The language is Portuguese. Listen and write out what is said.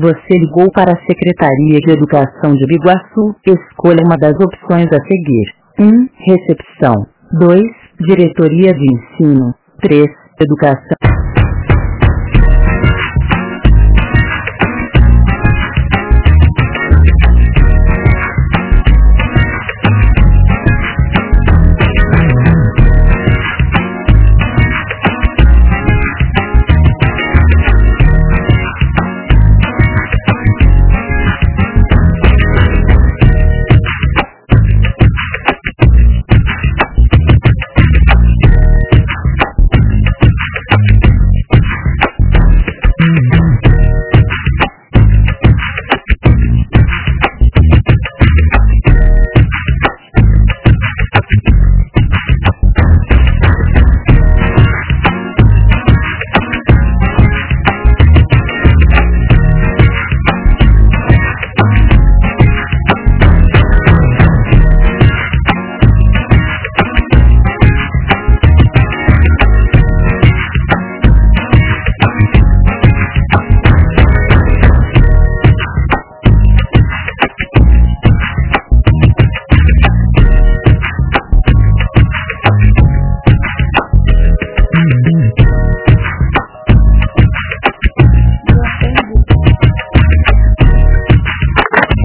Você ligou para a Secretaria de Educação de Biguaçu. Escolha uma das opções a seguir. 1. Recepção. 2. Diretoria de Ensino. 3. Educação.